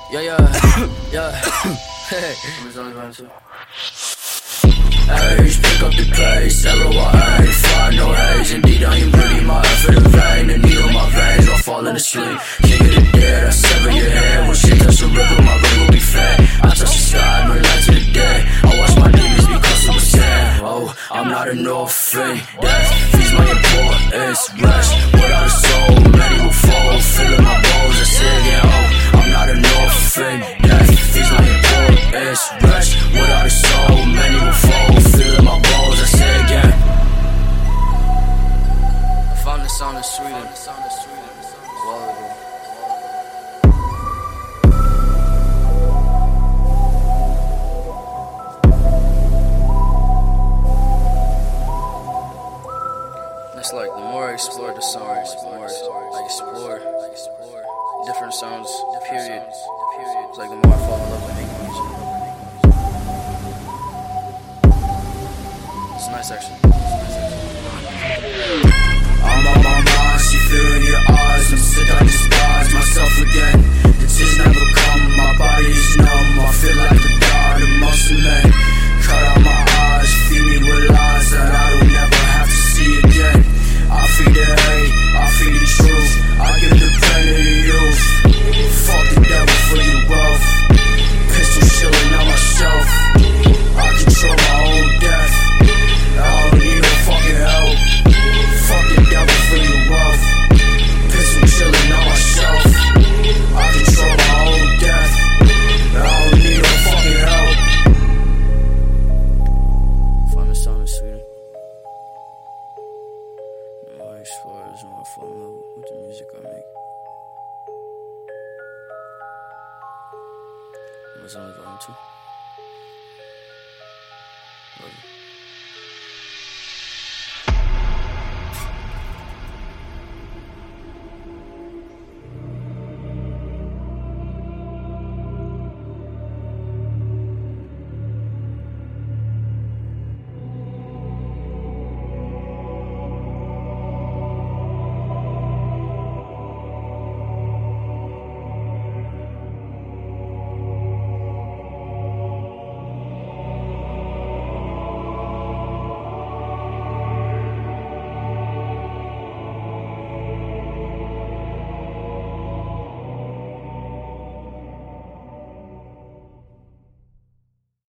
Yeah, yeah. Hey. Age, pick up the pace, L-O-I-A, no haze. Indeed, I am breathing my effort in vain. The needle in my veins, I'm falling asleep. King of the dead, I sever your head. When shit touch the river, my ring will be fed. I touch the sky, burn light to the day. I watch my demons become super sad. Oh, I'm not an orphan. Death feeds my importance. Rest without a soul, many will fall. Feeling my bones, I say again, oh, I'm not an orphan. Death feeds my importance. Rest without a soul, many will fall. Feeling my bones, I say again. I found this sound in Sweden. It's like the more I explore the songs, the more I explore different sounds, period. It's like the more I fall in love with making music. It's nice actually. I'm on my mind, see fear in your eyes. I'm sick, I despise myself again. The tears never come, my body is numb. I feel like a god amongst the men. Cut out my eyes, feed me with lies that I don't ever have to see again. I feed the hate, I feed the truth. I give the pain to the youth. Fuck the devil for your wealth. Pistol chilling on myself. I control my own death. I don't need no fucking help. Fuck the devil for your wealth. Pistol chilling on myself. I control my own death. I don't need no fucking help. Find the sound in Sweden. The more I explore, the more I fall in love with the music I make. Amazon Volume 2.